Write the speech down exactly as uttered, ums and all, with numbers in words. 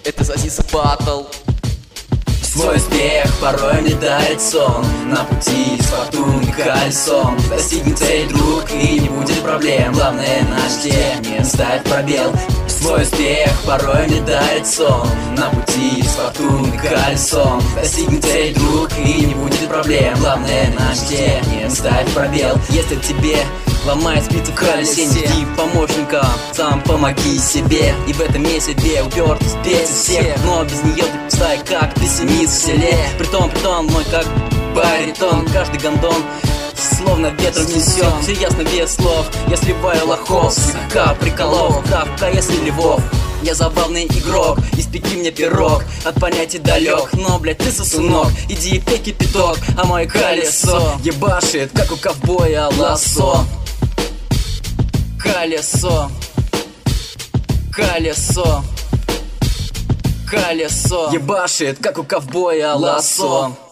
Это Сосиса Батл. Свой успех порой не дарит сон. На пути с фортуны кольцом. Достигни цель, друг, и не будет проблем. Главное на жде, не ставь пробел. Свой успех порой не дарит сон. На пути с фортуны кольцом. Достигни цель, друг, и не будет проблем. Главное на жде, не ставь пробел. Если тебе ломает спицы в колесе, не жди помощника, сам помоги себе. И в этом месяце уперт успеть всех, но без нее ты пустая, как пессимист в селе. Притом, притом, мой как баритон. Каждый гондон словно ветром несет. Все ясно без слов, я сливаю лохов. Слегка приколов, капка, если львов. Я забавный игрок, испеки мне пирог. От понятий далек, но, блядь, ты сосунок. Иди и пей кипяток, а мое колесо ебашит, как у ковбоя лассо. Колесо, колесо, колесо ебашит, как у ковбоя лассо.